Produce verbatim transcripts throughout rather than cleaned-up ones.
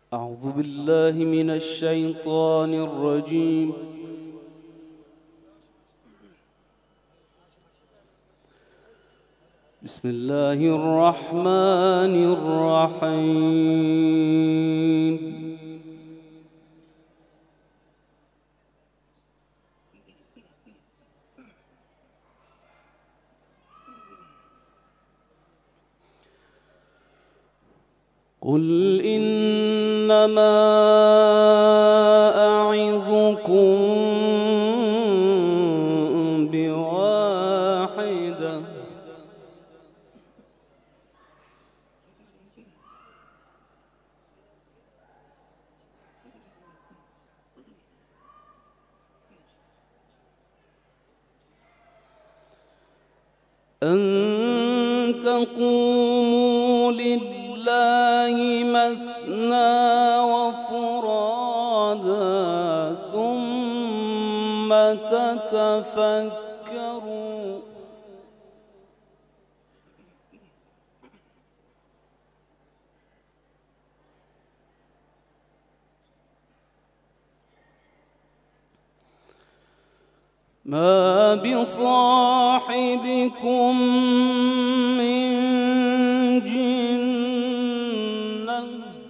أعوذ بالله من الشيطان الرجيم. بسم الله الرحمن الرحيم. قل إنما أعظكم بواحدة أن تقوموا لله مثنى وفرادا ثم تتفكروا ما بصاحبكم من جنة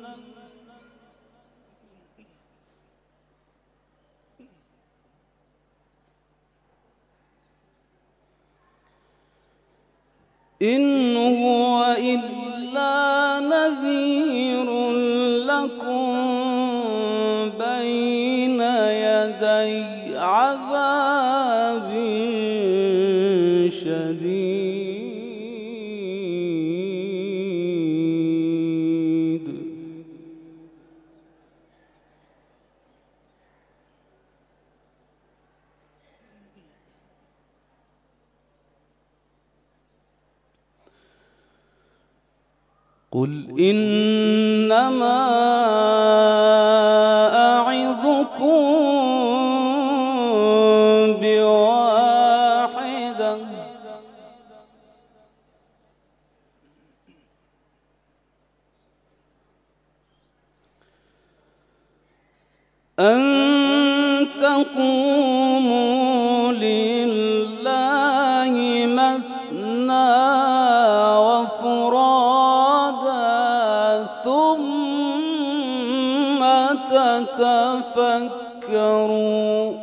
إن هو إلا نذير لكم بين يدي عذاب شديد. قل إنما أعظكم بواحدة أن تقوموا لله مثنى وفرادا ثم تتفكروا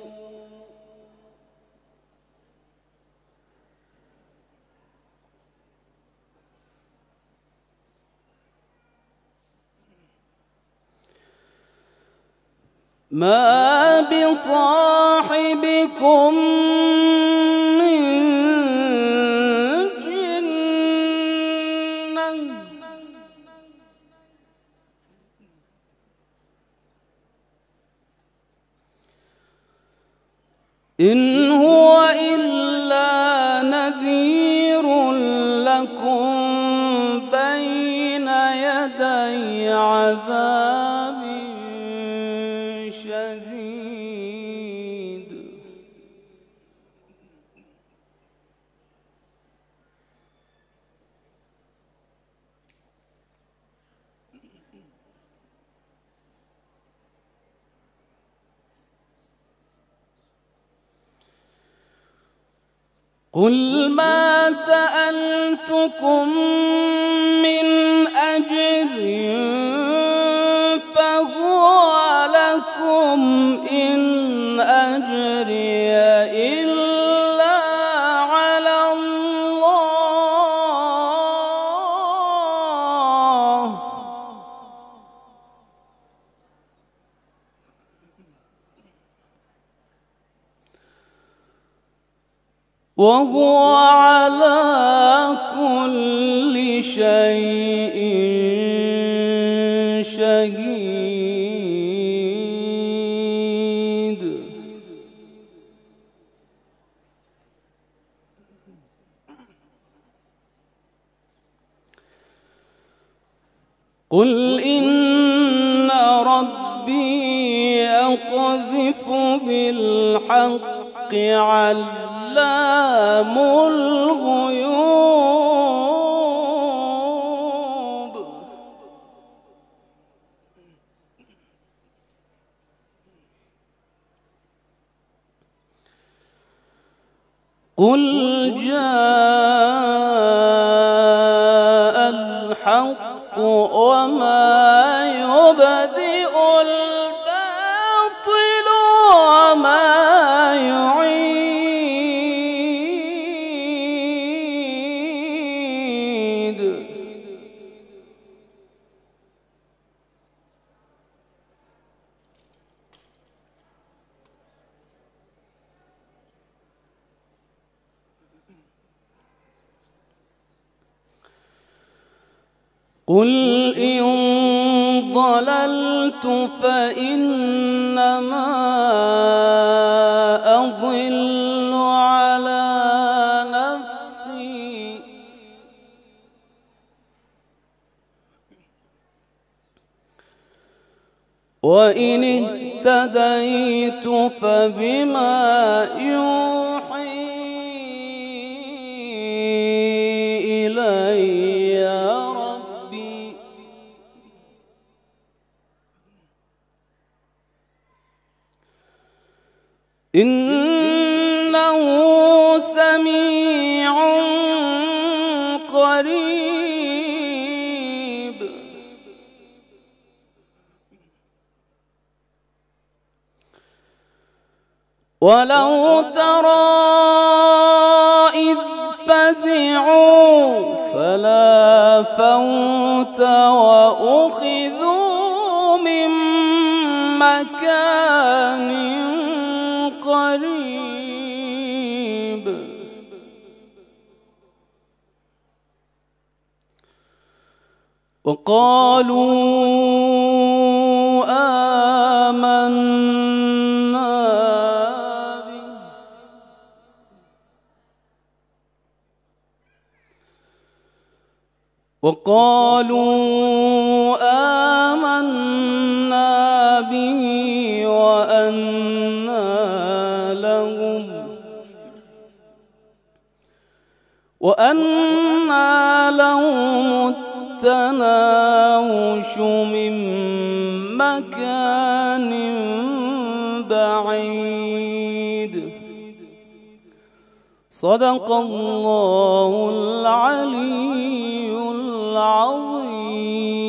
ما بصاحبكم من جنة إن هو إلا نذير لكم بين يدي عذاب شديد. قل ما سألتكم من أجر فهو لكم إن أجري إلا على الله وهو على كل شيء شهيد. قل إن ربي يقذف بالحق علام الغيوب قل جاء الحق وما يبدئ الباطل وما يعيد. قل إن ضللت فإنما أضل على نفسي وإن اهتديت فبما يوحي إلي ربي إنه سميع قريب. ولو ترى إذ فزعوا فلا فوت وأخذوا من مكان قريب. وقالوا آمنا به وقالوا آمنا به وأنى لهم وأنى لهم التناوش من مكان بعيد. صدق الله العلي العظيم.